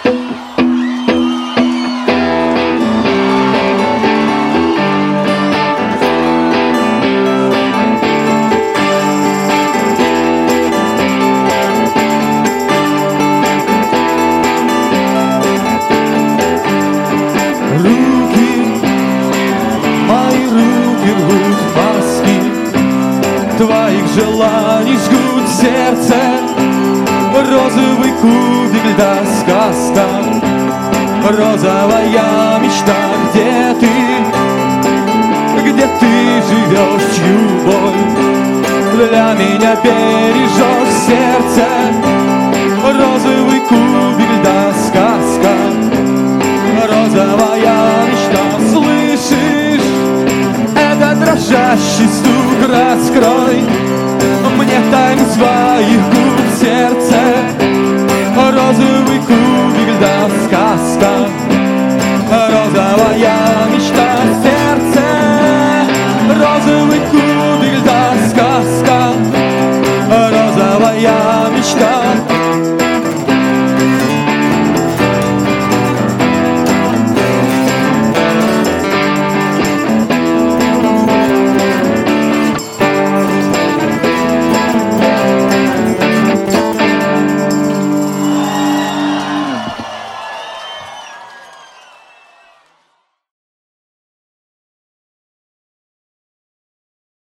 Твоих желаний жгут сердце, розовый кубик льда, сказка, розовая мечта. Где ты живешь, чью боль для меня бережешь сердце, розовый кубик льда, сказка, розовая мечта. Слышишь, это дрожащий